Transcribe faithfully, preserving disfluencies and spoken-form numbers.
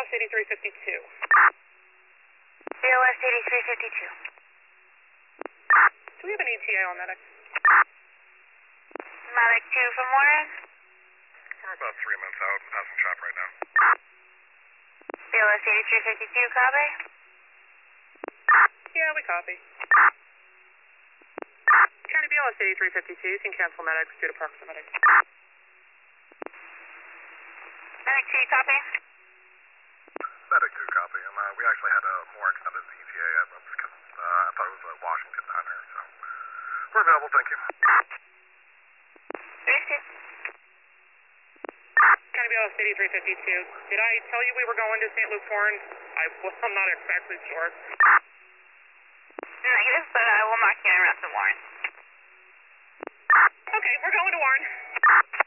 S eighty-three fifty-two. B L S eighty-three fifty-two. Do we have an E T A on medic? Medic two from Warren. We're about three minutes out, passing shop right now. B L S eighty-three fifty-two, copy. Yeah, we copy. County B L S eighty-three fifty-two, you can cancel medics due to proximity. Medic two, copy. Medic two copy, and uh, we actually had a more extended E T A because uh, I thought it was a Washington diner, so we're available, thank you. Received. County B L S eighty-three fifty-two, did I tell you we were going to Saint Luke's Horn? I, well, I'm not exactly sure. Negative, but I will mark you in rest of Warren. Okay, we're going to Warren.